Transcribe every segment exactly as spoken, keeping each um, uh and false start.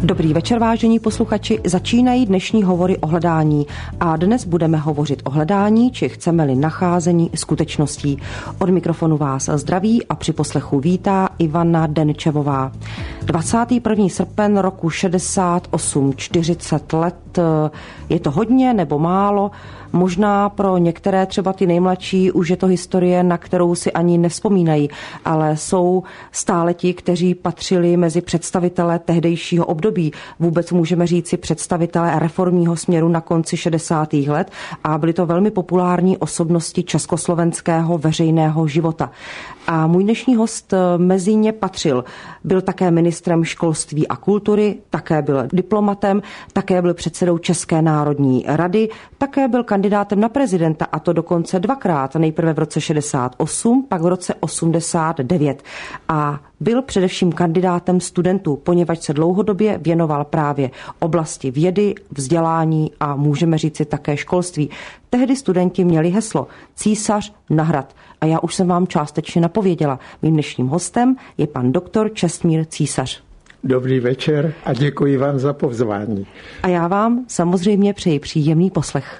Dobrý večer, vážení posluchači, začínají dnešní hovory o hledání a dnes budeme hovořit o hledání, či chceme-li nacházení skutečností. Od mikrofonu vás zdraví a při poslechu vítá Ivana Denčevová. dvacátého prvního srpen roku šedesát osm, čtyřicet let, je to hodně nebo málo? Možná pro některé, třeba ty nejmladší, už je to historie, na kterou si ani nevzpomínají, ale jsou stále ti, kteří patřili mezi představitele tehdejšího období. Vůbec můžeme říci představitele reformního směru na konci šedesátých let a byly to velmi populární osobnosti československého veřejného života. A můj dnešní host mezi ně patřil. Byl také ministrem školství a kultury, také byl diplomatem, také byl předsedou České národní rady, také byl kandidátem na prezidenta, a to dokonce dvakrát, nejprve v roce šedesát osm, pak v roce osmdesát devět. A byl především kandidátem studentů, poněvadž se dlouhodobě věnoval právě oblasti vědy, vzdělání a můžeme říci také školství. Tehdy studenti měli heslo Císař na hrad. A já už jsem vám částečně napověděla. Mým dnešním hostem je pan doktor Čestmír Císař. Dobrý večer a děkuji vám za pozvání. A já vám samozřejmě přeji příjemný poslech.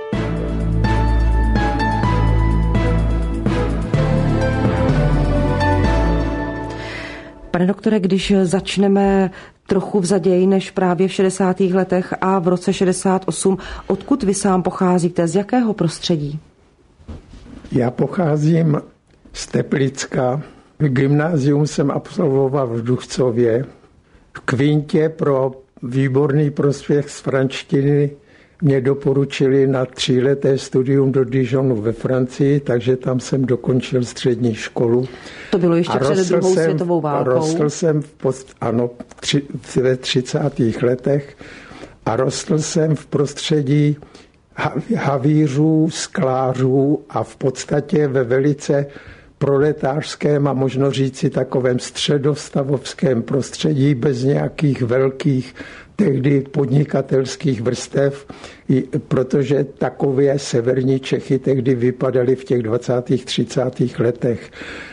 Pane doktore, když začneme trochu vzaději než právě v šedesátých letech a v roce šedesát osm, odkud vy sám pocházíte, z jakého prostředí? Já pocházím z Teplicka. Gymnázium jsem absolvoval v Duchcově. V Kvintě pro výborný prospěch z franštiny mě doporučili na tříleté studium do Dijonu ve Francii, takže tam jsem dokončil střední školu. To bylo ještě před druhou jsem, světovou válkou. Rostl jsem v post, ano, tři, ve třicátých letech a rostl jsem v prostředí havířů, sklářů a v podstatě ve velice proletářském a možno říci takovém středostavovském prostředí bez nějakých velkých tehdy podnikatelských vrstev, protože takové severní Čechy tehdy vypadaly v těch dvacátých třicátých letech.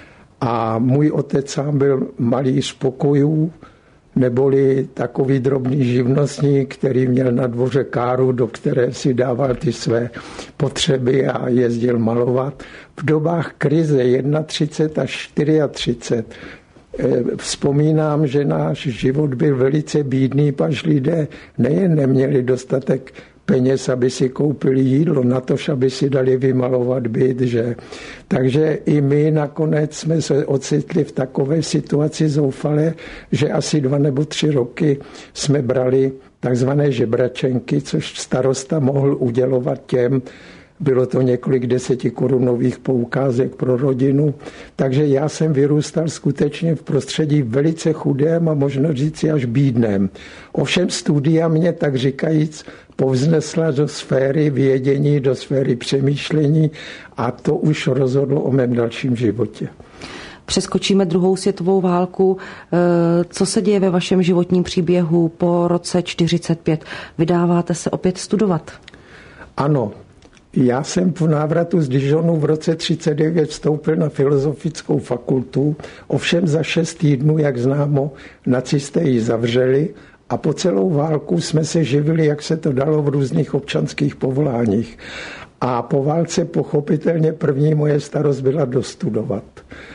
A můj otec sám byl malíř pokojů, neboli takový drobný živnostník, který měl na dvoře káru, do které si dával ty své potřeby a jezdil malovat. V dobách krize třicet jedna až třicet čtyři vzpomínám, že náš život byl velice bídný, paž lidé nejen neměli dostatek peněz, aby si koupili jídlo, natož, aby si dali vymalovat byt, že? Takže i my nakonec jsme se ocitli v takové situaci zoufalé, že asi dva nebo tři roky jsme brali takzvané žebračenky, což starosta mohl udělovat těm, bylo to několik desetikorunových poukázek pro rodinu, takže já jsem vyrůstal skutečně v prostředí velice chudém a možno říci až bídném. Ovšem studia mě, tak říkajíc, povznesla do sféry vědění, do sféry přemýšlení a to už rozhodlo o mém dalším životě. Přeskočíme druhou světovou válku. Co se děje ve vašem životním příběhu po roce čtyřicet pět? Vydáváte se opět studovat? Ano. Já jsem po návratu z Dijonu v roce třicet devět vstoupil na filozofickou fakultu, ovšem za šest týdnů, jak známo, nacisté ji zavřeli a po celou válku jsme se živili, jak se to dalo, v různých občanských povoláních. A po válce pochopitelně první moje starost byla dostudovat.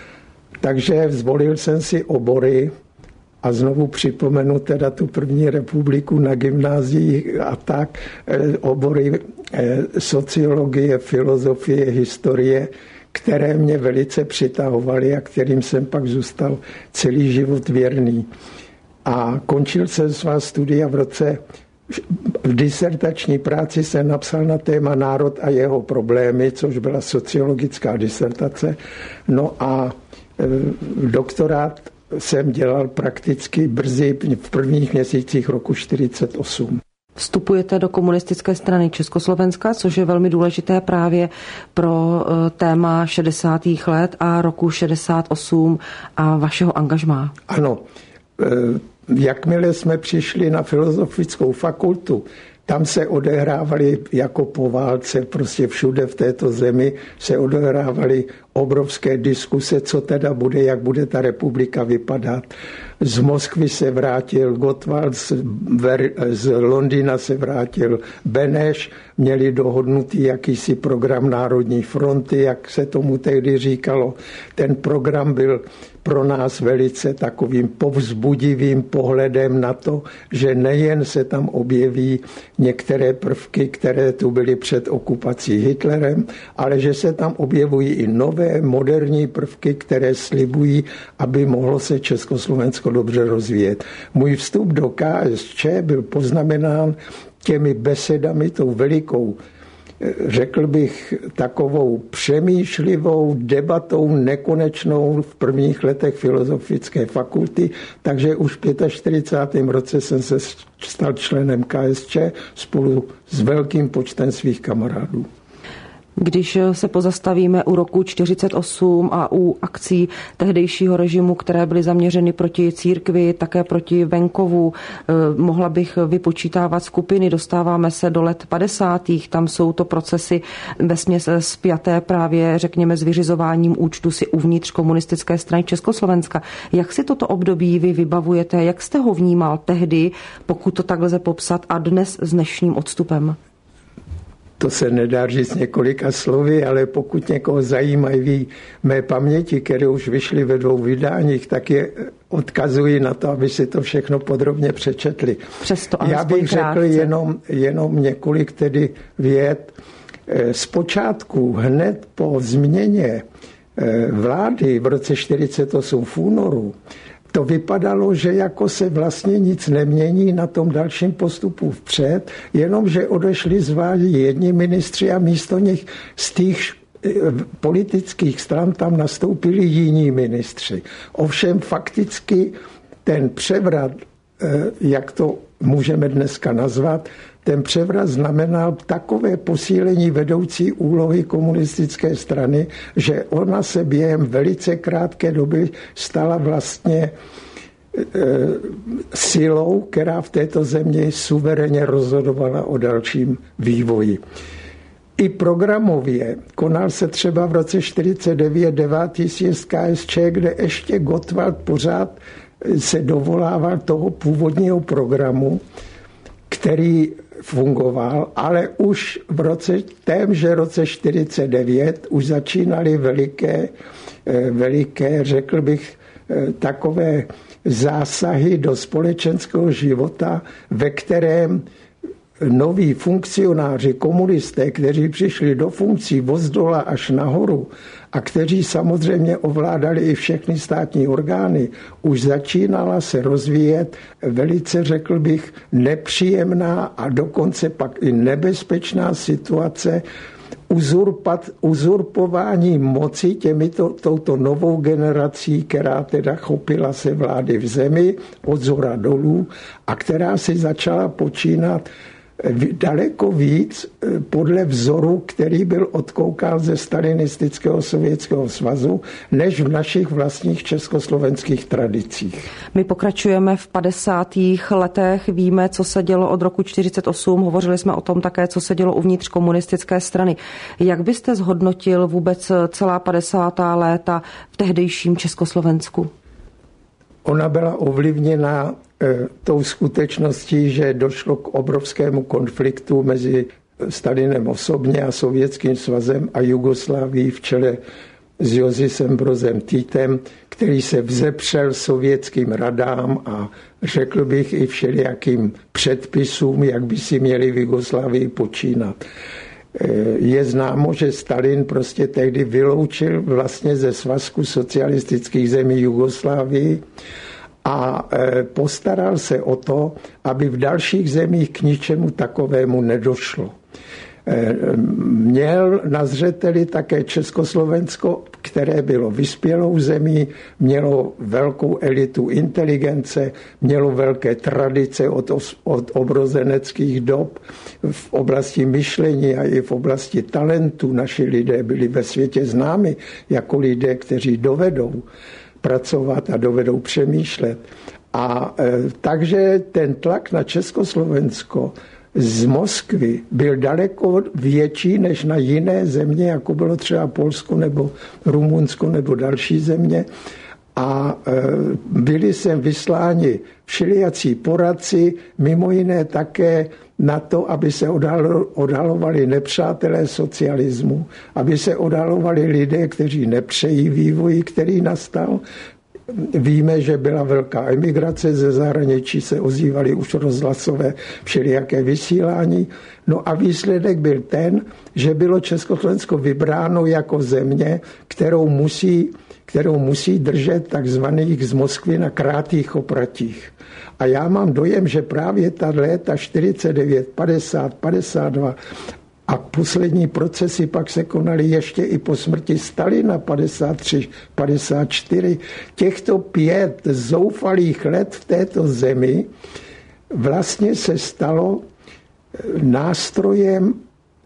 Takže zvolil jsem si obory a znovu připomenu teda tu první republiku na gymnázii a tak, obory sociologie, filozofie, historie, které mě velice přitahovaly a kterým jsem pak zůstal celý život věrný. A končil jsem svá studia v roce, v disertační práci jsem napsal na téma Národ a jeho problémy, což byla sociologická disertace. No a doktorát jsem dělal prakticky brzy v prvních měsících roku čtyřicet osm. Vstupujete do komunistické strany Československa, což je velmi důležité právě pro téma šedesátých let a roku šedesát osm a vašeho angažmá. Ano, jakmile jsme přišli na filozofickou fakultu, tam se odehrávaly jako po válce, prostě všude v této zemi se odehrávaly obrovské diskuse, co teda bude, jak bude ta republika vypadat. Z Moskvy se vrátil Gottwald, z, Ver, z Londýna se vrátil Beneš, měli dohodnutý jakýsi program Národní fronty, jak se tomu tehdy říkalo. Ten program byl pro nás velice takovým povzbudivým pohledem na to, že nejen se tam objeví některé prvky, které tu byly před okupací Hitlerem, ale že se tam objevují i nové moderní prvky, které slibují, aby mohlo se Československo dobře rozvíjet. Můj vstup do K S Č byl poznamenán těmi besedami, tou velikou, řekl bych, takovou přemýšlivou debatou nekonečnou v prvních letech Filozofické fakulty, takže už v čtyřicátém pátém roce jsem se stal členem K S Č spolu s velkým počtem svých kamarádů. Když se pozastavíme u roku čtyřicet osm a u akcí tehdejšího režimu, které byly zaměřeny proti církvi, také proti venkovu, mohla bych vypočítávat skupiny, dostáváme se do let padesátých, tam jsou to procesy vesměs spjaté právě, řekněme, s vyřizováním účtu si uvnitř komunistické strany Československa. Jak si toto období vy vybavujete, jak jste ho vnímal tehdy, pokud to tak lze popsat, a dnes s dnešním odstupem? To se nedá říct několika slovy, ale pokud někoho zajímají mé paměti, které už vyšly ve dvou vydáních, tak je odkazuji na to, aby si to všechno podrobně přečetli. Přesto Já bych řekl jenom, jenom několik tedy vět. Zpočátku hned po změně vlády v roce čtyřicet osm v únoru to vypadalo, že jako se vlastně nic nemění na tom dalším postupu vpřed, jenomže odešli z vlády jedni ministři a místo nich z těch politických stran tam nastoupili jiní ministři. Ovšem fakticky ten převrat, jak to můžeme dneska nazvat, ten převrat znamenal takové posílení vedoucí úlohy komunistické strany, že ona se během velice krátké doby stala vlastně e, silou, která v této zemi suverénně rozhodovala o dalším vývoji. I programově konal se třeba v roce čtyřicet devět devátý sjezd K S Č, kde ještě Gottwald pořád se dovolával toho původního programu, který fungoval, ale už v roce, témže roce čtyřicet devět už začínaly veliké, veliké, řekl bych, takové zásahy do společenského života, ve kterém noví funkcionáři, komunisté, kteří přišli do funkcí ozdola až nahoru a kteří samozřejmě ovládali i všechny státní orgány, už začínala se rozvíjet velice, řekl bych, nepříjemná a dokonce pak i nebezpečná situace uzurpat, uzurpování moci těmito, touto novou generací, která teda chopila se vlády v zemi od zhora dolů a která si začala počínat daleko víc podle vzoru, který byl odkoukán ze stalinistického Sovětského svazu, než v našich vlastních československých tradicích. My pokračujeme v padesátých letech, víme, co se dělo od roku čtyřicet osm, hovořili jsme o tom také, co se dělo uvnitř komunistické strany. Jak byste zhodnotil vůbec celá padesátá léta v tehdejším Československu? Ona byla ovlivněna tou skutečností, že došlo k obrovskému konfliktu mezi Stalinem osobně a Sovětským svazem a Jugoslávií v čele s Josifem Brozem Titem, který se vzepřel sovětským radám a řekl bych i všelijakým předpisům, jak by si měli v Jugoslávii počínat. Je známo, že Stalin prostě tehdy vyloučil vlastně ze svazku socialistických zemí Jugoslávii a postaral se o to, aby v dalších zemích k ničemu takovému nedošlo. Měl na zřeteli také Československo, které bylo vyspělou zemí, mělo velkou elitu inteligence, mělo velké tradice od, od obrozeneckých dob v oblasti myšlení a i v oblasti talentu. Naši lidé byli ve světě známi jako lidé, kteří dovedou pracovat a dovedou přemýšlet. A e, takže ten tlak na Československo z Moskvy byl daleko větší než na jiné země, jako bylo třeba Polsko nebo Rumunsko nebo další země. A byli sem vysláni všelijací poradci, mimo jiné také na to, aby se odhalovali nepřátelé socialismu, aby se odhalovali lidé, kteří nepřejí vývoj, který nastal. Víme, že byla velká emigrace, ze zahraničí se ozývaly už rozhlasové všelijaké vysílání. No a výsledek byl ten, že bylo Československo vybráno jako země, kterou musí, kterou musí držet takzvaných z Moskvy na krátých opratích. A já mám dojem, že právě ta léta čtyřicet devět, padesát, padesát dva a poslední procesy pak se konaly ještě i po smrti Stalina padesát tři, padesát čtyři. Těchto pět zoufalých let v této zemi vlastně se stalo nástrojem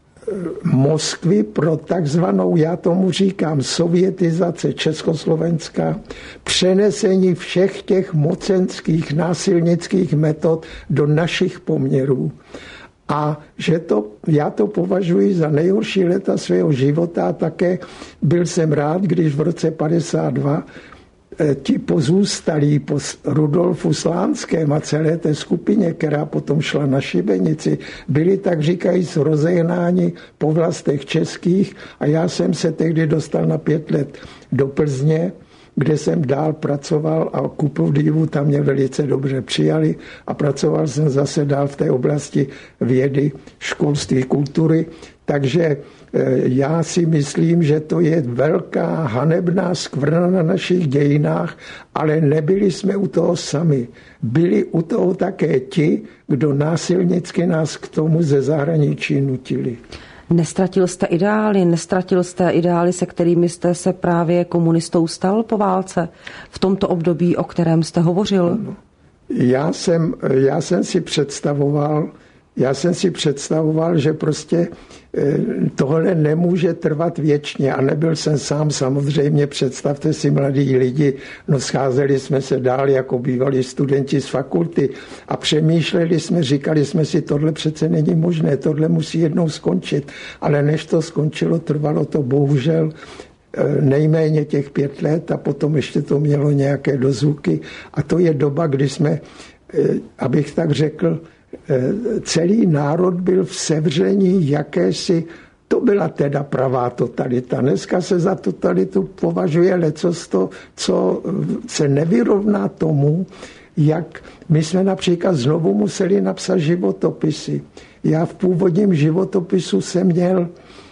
Moskvy pro takzvanou, já tomu říkám, sovětizace Československa, přenesení všech těch mocenských násilnických metod do našich poměrů. A že to, já to považuji za nejhorší léta svého života a také byl jsem rád, když v roce padesát dva ti pozůstalí po Rudolfu Slánském a celé té skupině, která potom šla na šibenici, byli tak říkajíc rozehnáni po vlastech českých a já jsem se tehdy dostal na pět let do Plzně, kde jsem dál pracoval a ku podivu tam mě velice dobře přijali a pracoval jsem zase dál v té oblasti vědy, školství, kultury. Takže já si myslím, že to je velká hanebná skvrna na našich dějinách, ale nebyli jsme u toho sami. Byli u toho také ti, kdo násilnicky nás k tomu ze zahraničí nutili. Nestratil jste ideály, nestratil jste ideály, se kterými jste se právě komunistou stal po válce v tomto období, o kterém jste hovořil? Já jsem, já jsem si představoval, Já jsem si představoval, že prostě tohle nemůže trvat věčně a nebyl jsem sám samozřejmě, představte si mladí lidi, no scházeli jsme se dál jako bývalí studenti z fakulty a přemýšleli jsme, říkali jsme si, tohle přece není možné, tohle musí jednou skončit, ale než to skončilo, trvalo to bohužel nejméně těch pět let a potom ještě to mělo nějaké dozvuky a to je doba, kdy jsme, abych tak řekl, celý národ byl v sevření jakési, to byla teda pravá totalita. Dneska se za totalitu považuje lecos to, co se nevyrovná tomu, jak my jsme například znovu museli napsat životopisy. Já v původním životopisu jsem měl,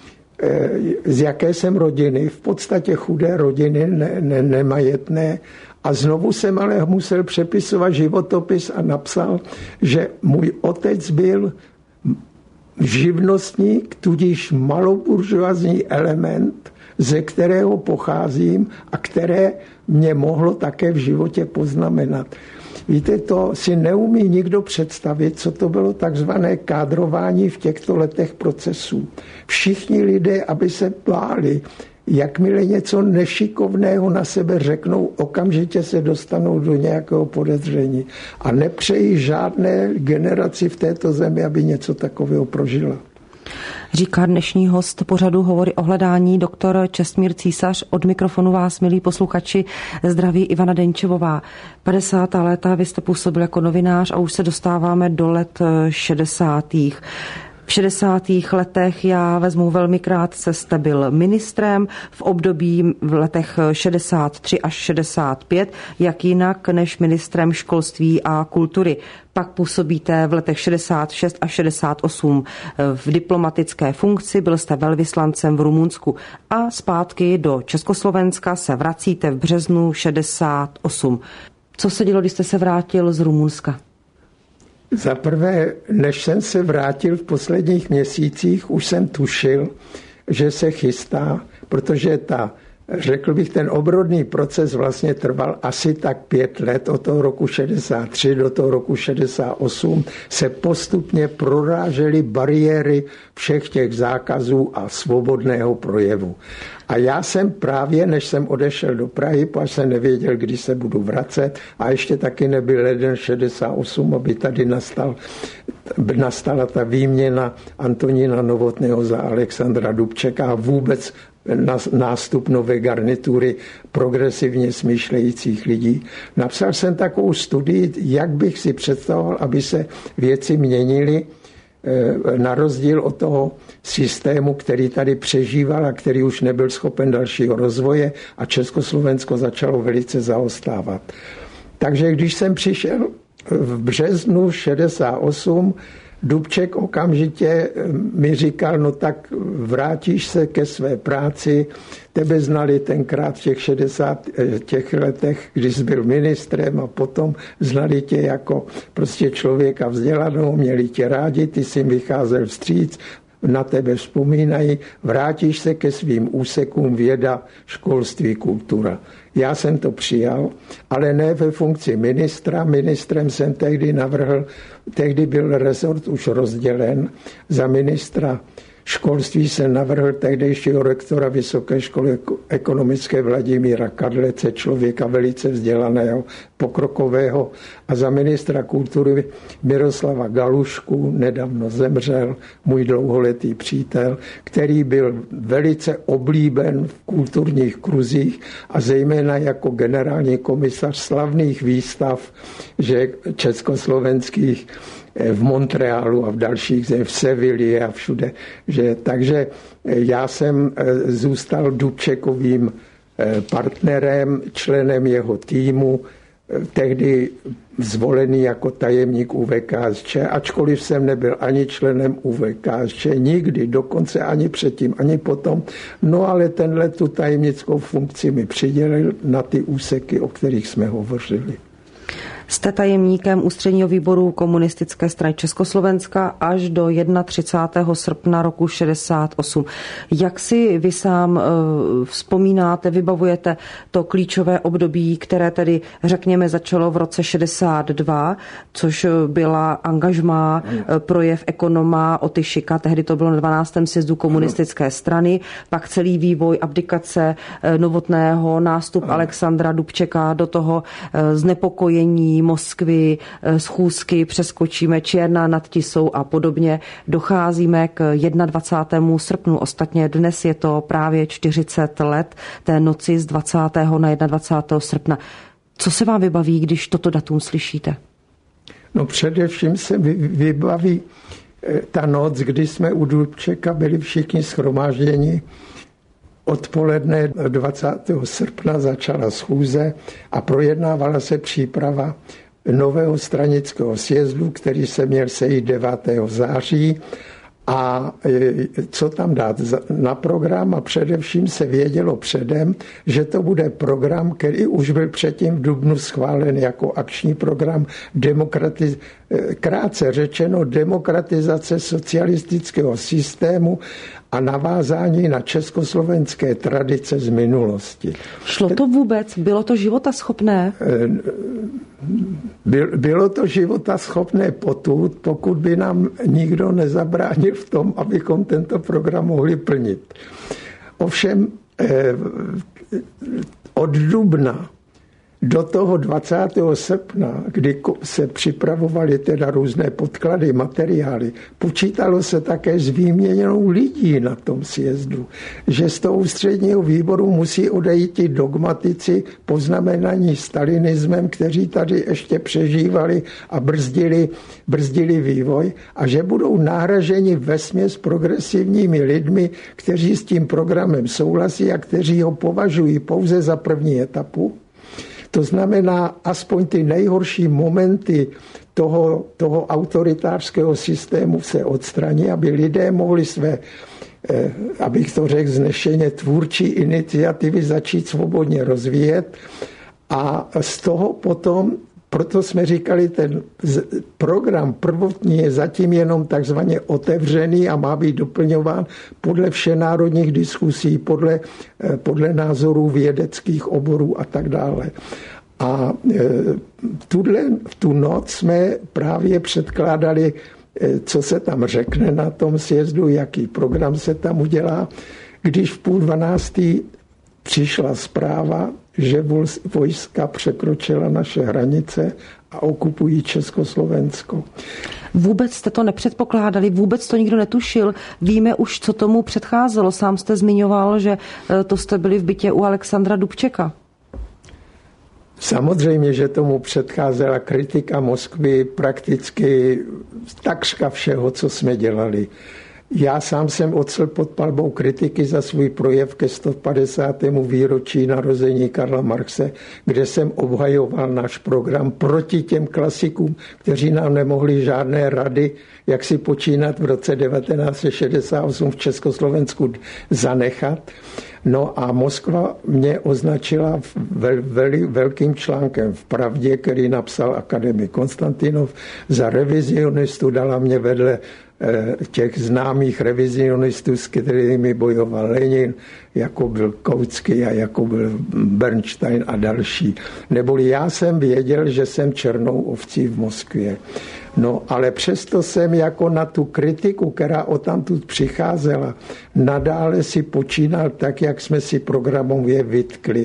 z jaké jsem rodiny, v podstatě chudé rodiny, ne, ne, nemajetné, a znovu jsem ale musel přepisovat životopis a napsal, že můj otec byl živnostník, tudíž maloburžoazní element, ze kterého pocházím a které mě mohlo také v životě poznamenat. Víte, to si neumí nikdo představit, co to bylo takzvané kádrování v těchto letech procesů. Všichni lidé, aby se báli, jakmile něco nešikovného na sebe řeknou, okamžitě se dostanou do nějakého podezření. A nepřeji žádné generaci v této zemi, aby něco takového prožila. Říká dnešní host pořadu Hovory o hledání doktor Čestmír Císař. Od mikrofonu vás, milí posluchači, zdraví Ivana Denčevová. padesátá léta vy jste působil jako novinář a už se dostáváme do let šedesátých. V šedesátých letech já vezmu velmi krátce, jste byl ministrem v období v letech šedesát tři až šedesát pět, jak jinak než ministrem školství a kultury. Pak působíte v letech šedesát šest až šedesát osm v diplomatické funkci, byl jste velvyslancem v Rumunsku a zpátky do Československa se vracíte v březnu šedesát osm. Co se dělo, když jste se vrátil z Rumunska? Za prvé, než jsem se vrátil v posledních měsících, už jsem tušil, že se chystá, protože ta řekl bych, ten obrodný proces vlastně trval asi tak pět let. Od toho roku šedesát tři do toho roku šedesát osm se postupně prorážely bariéry všech těch zákazů a svobodného projevu. A já jsem právě, než jsem odešel do Prahy, až jsem nevěděl, kdy se budu vracet, a ještě taky nebyl leden šedesát osm, aby tady nastal, nastala ta výměna Antonína Novotného za Alexandra Dubčeka a vůbec nástup nové garnitury progresivně smýšlejících lidí. Napsal jsem takovou studii, jak bych si představoval, aby se věci měnily, na rozdíl od toho systému, který tady přežíval a který už nebyl schopen dalšího rozvoje, a Československo začalo velice zaostávat. Takže když jsem přišel v březnu šedesát osm, Dubček okamžitě mi říkal, no tak vrátíš se ke své práci, tebe znali tenkrát v těch šedesátých těch letech, když jsi byl ministrem, a potom znali tě jako prostě člověka vzdělanou, měli tě rádi, ty jsi jim vycházel vstříc, na tebe vzpomínají, vrátíš se ke svým úsekům věda, školství, kultura. Já jsem to přijal, ale ne ve funkci ministra. Ministrem jsem tehdy navrhl, tehdy byl rezort už rozdělen. Za ministra školství se navrhl tehdejšího rektora Vysoké školy ekonomické Vladimíra Kadlece, člověka velice vzdělaného, pokrokového, a za ministra kultury Miroslava Galušku, nedávno zemřel, můj dlouholetý přítel, který byl velice oblíben v kulturních kruzích a zejména jako generální komisař slavných výstav, že československých, v Montrealu a v dalších zemích, v Sevilě a všude. Že, takže já jsem zůstal Dubčekovým partnerem, členem jeho týmu, tehdy zvolený jako tajemník U V K S Č, ačkoliv jsem nebyl ani členem U V K S Č, nikdy, dokonce ani předtím, ani potom. No ale tenhle tu tajemnickou funkci mi přidělil na ty úseky, o kterých jsme hovořili. Jste tajemníkem Ústředního výboru Komunistické strany Československa až do třicátého prvního srpna roku šedesát osm. Jak si vy sám uh, vzpomínáte, vybavujete to klíčové období, které tedy, řekněme, začalo v roce šedesát dva, což byla angažmá, uh, projev ekonoma Otyšika, tehdy to bylo na dvanáctém sjezdu komunistické strany, pak celý vývoj abdikace uh, Novotného, nástup Alexandra Dubčeka, do toho uh, znepokojení Moskvy, schůzky, přeskočíme Černá nad Tisou a podobně. Docházíme k dvacátému prvnímu srpnu. Ostatně dnes je to právě čtyřicet let té noci z dvacátého na dvacátého prvního srpna. Co se vám vybaví, když toto datum slyšíte? No především se vybaví ta noc, kdy jsme u Dubčeka byli všichni shromážděni. Odpoledne dvacátého srpna začala schůze a projednávala se příprava nového stranického sjezdu, který se měl sejít devátého září. A co tam dát na program, a především se vědělo předem, že to bude program, který už byl předtím v dubnu schválen jako akční program demokratiz... krátce řečeno demokratizace socialistického systému a navázání na československé tradice z minulosti. Šlo to vůbec? Bylo to životaschopné? Bylo to životaschopné potud, pokud by nám nikdo nezabránil v tom, abychom tento program mohli plnit. Ovšem od dubna do toho dvacátého srpna, kdy se připravovaly teda různé podklady, materiály, počítalo se také s výměnou lidí na tom sjezdu, že z toho ústředního výboru musí odejít ti dogmatici poznamenaní stalinismem, kteří tady ještě přežívali a brzdili, brzdili vývoj, a že budou nahraženi vesměs progresivními lidmi, kteří s tím programem souhlasí a kteří ho považují pouze za první etapu. To znamená, aspoň ty nejhorší momenty toho, toho autoritářského systému se odstraní, aby lidé mohli své, eh, abych to řekl znešeně, tvůrčí iniciativy začít svobodně rozvíjet. A z toho potom proto jsme říkali, ten program prvotní je zatím jenom takzvaně otevřený a má být doplňován podle všenárodních diskusí, podle, podle názorů vědeckých oborů a tak dále. A tuhle, v tu noc jsme právě předkládali, co se tam řekne na tom sjezdu, jaký program se tam udělá, když v půl dvanáctý přišla zpráva, že vojska překročila naše hranice a okupují Československo. Vůbec jste to nepředpokládali, vůbec to nikdo netušil. Víme už, co tomu předcházelo. Sám jste zmiňoval, že to jste byli v bytě u Alexandra Dubčeka. Samozřejmě, že tomu předcházela kritika Moskvy prakticky takřka všeho, co jsme dělali. Já sám jsem ocel pod palbou kritiky za svůj projev ke sto padesátému výročí narození Karla Marxe, kde jsem obhajoval náš program proti těm klasikům, kteří nám nemohli žádné rady, jak si počínat v roce devatenáct set šedesát osm v Československu zanechat. No a Moskva mě označila vel, vel, velkým článkem v Pravdě, který napsal akademik Konstantinov, za revizionistu, dala mě vedle těch známých revizionistů, s kterými bojoval Lenin, jako byl Kautsky a jako byl Bernstein a další. Neboli já jsem věděl, že jsem černou ovcí v Moskvě. No, ale přesto jsem jako na tu kritiku, která odtamtud přicházela, nadále si počínal tak, jak jsme si programově vytkli.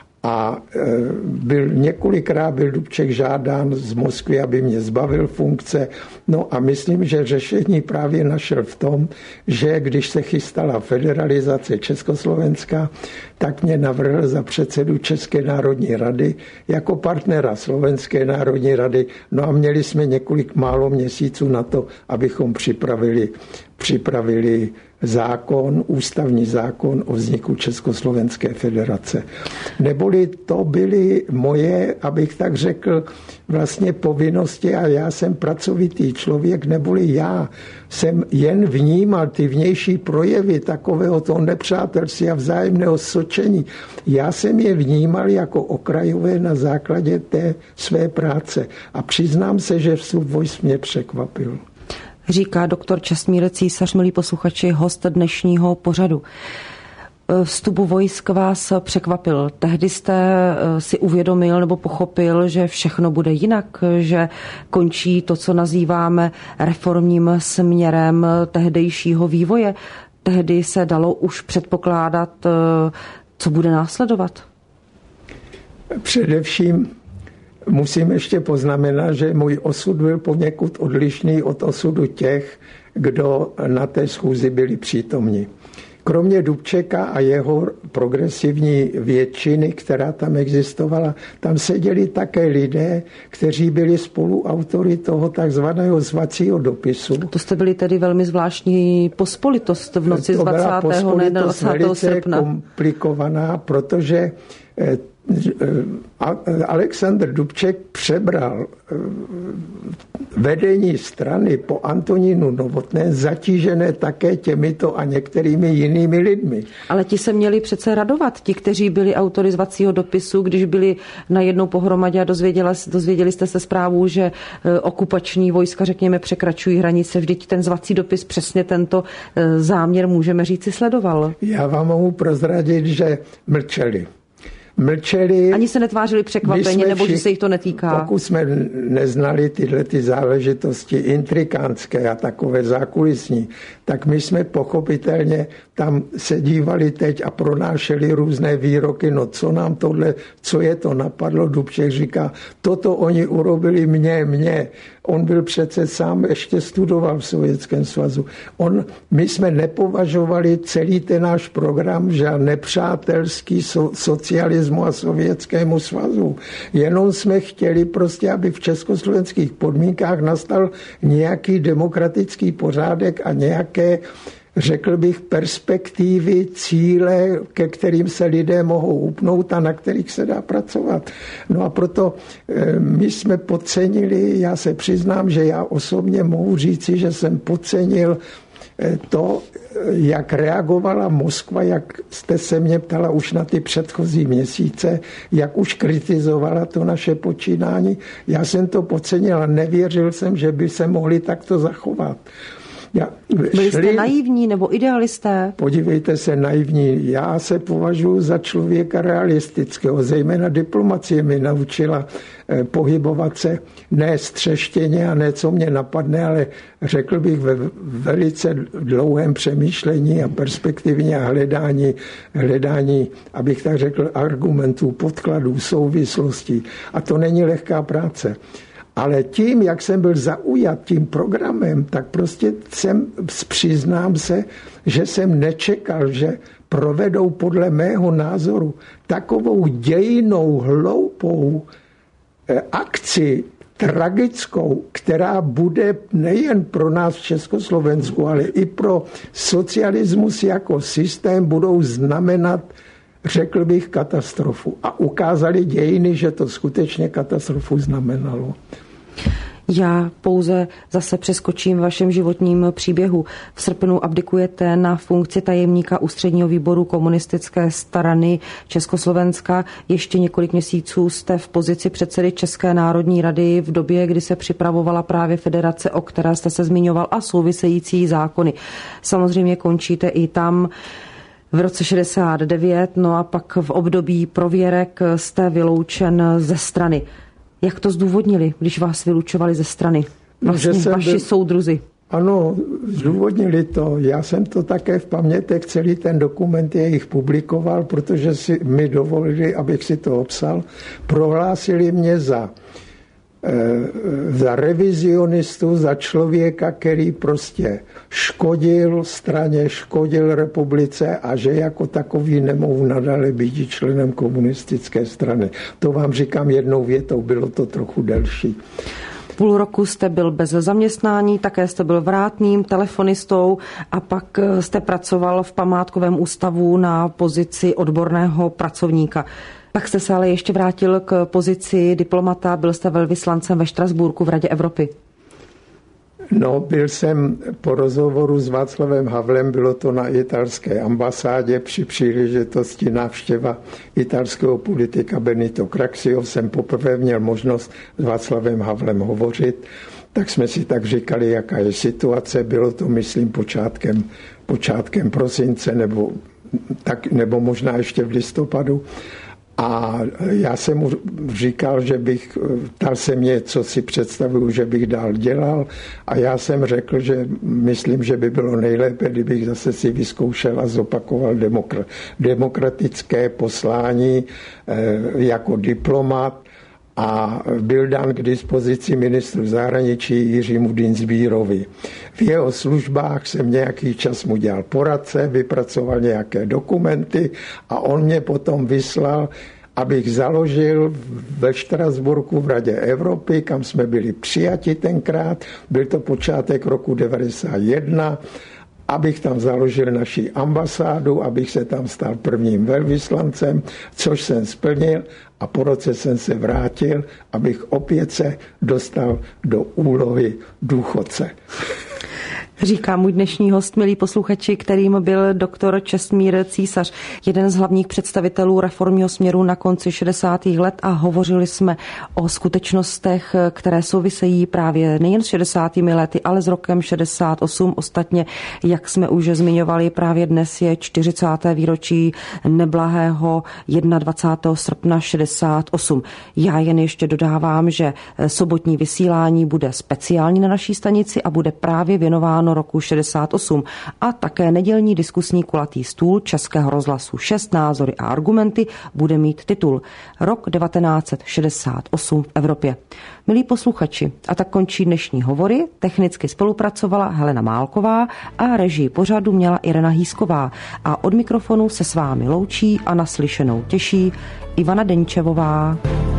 A byl, několikrát byl Dubček žádán z Moskvy, aby mě zbavil funkce. No a myslím, že řešení právě našel v tom, že když se chystala federalizace Československa, tak mě navrhl za předsedu České národní rady jako partnera Slovenské národní rady. No a měli jsme několik málo měsíců na to, abychom připravili, připravili zákon, ústavní zákon o vzniku Československé federace. Neboli to byly moje, abych tak řekl, vlastně povinnosti a já jsem pracovitý člověk, neboli já jsem jen vnímal ty vnější projevy takového toho nepřátelství a vzájemného sočení. Já jsem je vnímal jako okrajové na základě té své práce a přiznám se, že vstup vojsk mě překvapil. Říká doktor Čestmír Císař, milí posluchači, host dnešního pořadu. Vstup vojsk vás překvapil. Tehdy jste si uvědomil nebo pochopil, že všechno bude jinak, že končí to, co nazýváme reformním směrem tehdejšího vývoje. Tehdy se dalo už předpokládat, co bude následovat? Především musím ještě poznamenat, že můj osud byl poněkud odlišný od osudu těch, kdo na té schůzi byli přítomni. Kromě Dubčeka a jeho progresivní většiny, která tam existovala, tam seděli také lidé, kteří byli spoluautory toho takzvaného zvacího dopisu. To jste byli tedy velmi zvláštní pospolitost v noci z dvacátého ne dvacátého srpna. Velice komplikovaná, protože Alexandr Dubček přebral vedení strany po Antonínu Novotné zatížené také těmito a některými jinými lidmi. Ale ti se měli přece radovat, ti, kteří byli autory zvacího dopisu, když byli najednou pohromadě a dozvěděli, dozvěděli jste se zprávu, že okupační vojska, řekněme, překračují hranice. Vždyť ten zvací dopis přesně tento záměr, můžeme říci, sledoval. Já vám mohu prozradit, že mlčeli. Mlčeli. Ani se netvářili překvapeně, nebo že se jich to netýká? Pokud jsme neznali tyhle ty záležitosti intrikánské a takové zákulisní, tak my jsme pochopitelně tam se dívali teď a pronášeli různé výroky, no co nám tohle, co je to napadlo, Dubček říká, toto oni urobili mě, mě. On byl přece sám, ještě studoval v Sovětském svazu. On, my jsme nepovažovali celý ten náš program za nepřátelský so, socialismu a Sovětskému svazu. Jenom jsme chtěli prostě, aby v československých podmínkách nastal nějaký demokratický pořádek a nějaké, řekl bych, perspektivy, cíle, ke kterým se lidé mohou upnout a na kterých se dá pracovat. No a proto my jsme podcenili, já se přiznám, že já osobně mohu říci, že jsem podcenil to, jak reagovala Moskva, jak jste se mě ptala už na ty předchozí měsíce, jak už kritizovala to naše počínání. Já jsem to podcenil a nevěřil jsem, že by se mohli takto zachovat. Já, Byli šli, jste naivní nebo idealisté? Podívejte se, naivní. Já se považuji za člověka realistického. Zejména diplomacie mi naučila eh, pohybovat se ne střeštěně a ne co mě napadne, ale řekl bych ve velice dlouhém přemýšlení a perspektivně a hledání, hledání, abych tak řekl, argumentů, podkladů, souvislostí. A to není lehká práce. Ale tím, jak jsem byl zaujat tím programem, tak prostě jsem, přiznám se, že jsem nečekal, že provedou podle mého názoru takovou dějinnou, hloupou akci, tragickou, která bude nejen pro nás v Československu, ale i pro socialismus jako systém budou znamenat, řekl bych, katastrofu. A ukázali dějiny, že to skutečně katastrofu znamenalo. Já pouze zase přeskočím v vašem životním příběhu. V srpnu abdikujete na funkci tajemníka ústředního výboru komunistické strany Československa. Ještě několik měsíců jste v pozici předsedy České národní rady v době, kdy se připravovala právě federace, o které jste se zmiňoval, a související zákony. Samozřejmě končíte i tam v roce šedesát devět, no a pak v období prověrek jste vyloučen ze strany. Jak to zdůvodnili, když vás vylučovali ze strany? Vlastně no, vaši byl... soudruzi. Ano, zdůvodnili to. Já jsem to také v pamětech, celý ten dokument jejich publikoval, protože si mi dovolili, abych si to obsal. Prohlásili mě za za revizionistu, za člověka, který prostě škodil straně, škodil republice a že jako takový nemohu nadále být členem komunistické strany. To vám říkám jednou větou, bylo to trochu delší. Půl roku jste byl bez zaměstnání, také jste byl vrátným telefonistou a pak jste pracoval v památkovém ústavu na pozici odborného pracovníka. Pak jste se ale ještě vrátil k pozici diplomata, byl jste velvyslancem ve Štrasburku v Radě Evropy. No, byl jsem po rozhovoru s Václavem Havlem, bylo to na italské ambasádě při příležitosti návštěva italského politika Benito Craxio. Jsem poprvé měl možnost s Václavem Havlem hovořit, tak jsme si tak říkali, jaká je situace. Bylo to, myslím, počátkem, počátkem prosince nebo, tak, nebo možná ještě v listopadu. A já jsem mu říkal, že bych, ptal se mě, co si představuju, že bych dál dělal, a já jsem řekl, že myslím, že by bylo nejlépe, kdybych zase si vyzkoušel a zopakoval demokra- demokratické poslání eh, jako diplomat, a byl dán k dispozici ministru zahraničí Jiřímu Dienstbierovi. V jeho službách jsem nějaký čas mu dělal poradce, vypracoval nějaké dokumenty a on mě potom vyslal, abych založil ve Štrasburku v Radě Evropy, kam jsme byli přijati tenkrát, byl to počátek roku devadesát jedna, abych tam založil naši ambasádu, abych se tam stal prvním velvyslancem, což jsem splnil, a po roce jsem se vrátil, abych opět se dostal do úlohy důchodce. Říká můj dnešní host, milí posluchači, kterým byl doktor Čestmír Císař, jeden z hlavních představitelů reformního směru na konci šedesátých let, a hovořili jsme o skutečnostech, které souvisejí právě nejen s šedesátými lety, ale s rokem šedesát osm. Ostatně, jak jsme už zmiňovali, právě dnes je čtyřicáté výročí neblahého dvacátého prvního srpna šedesát osm. Já jen ještě dodávám, že sobotní vysílání bude speciální na naší stanici a bude právě věnováno roku šedesát osm, a také nedělní diskusní kulatý stůl Českého rozhlasu šest, názory a argumenty bude mít titul Rok devatenáct set šedesát osm v Evropě. Milí posluchači, a tak končí dnešní hovory. Technicky spolupracovala Helena Málková a režii pořadu měla Irena Hýsková. A od mikrofonu se s vámi loučí a naslyšenou těší Ivana Denčevová.